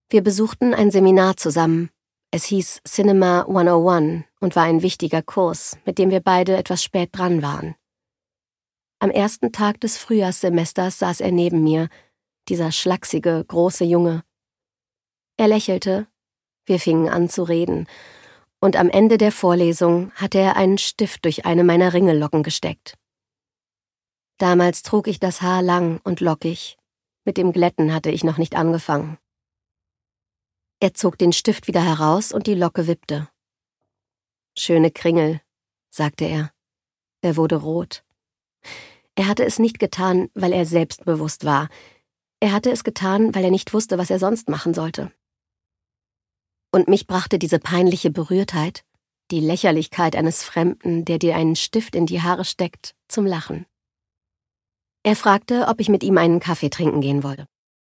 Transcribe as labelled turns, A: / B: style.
A: Wir besuchten ein Seminar zusammen. Es hieß Cinema 101 und war ein wichtiger Kurs, mit dem wir beide etwas spät dran waren. Am ersten Tag des Frühjahrssemesters saß er neben mir, dieser schlachsige, große Junge. Er lächelte, wir fingen an zu reden, und am Ende der Vorlesung hatte er einen Stift durch eine meiner Ringellocken gesteckt. Damals trug ich das Haar lang und lockig, mit dem Glätten hatte ich noch nicht angefangen. Er zog den Stift wieder heraus und die Locke wippte. »Schöne Kringel«, sagte er. Er wurde rot. Er hatte es nicht getan, weil er selbstbewusst war. Er hatte es getan, weil er nicht wusste, was er sonst machen sollte. Und mich brachte diese peinliche Berührtheit, die Lächerlichkeit eines Fremden, der dir einen Stift in die Haare steckt, zum Lachen. Er fragte, ob ich mit ihm einen Kaffee trinken gehen wolle.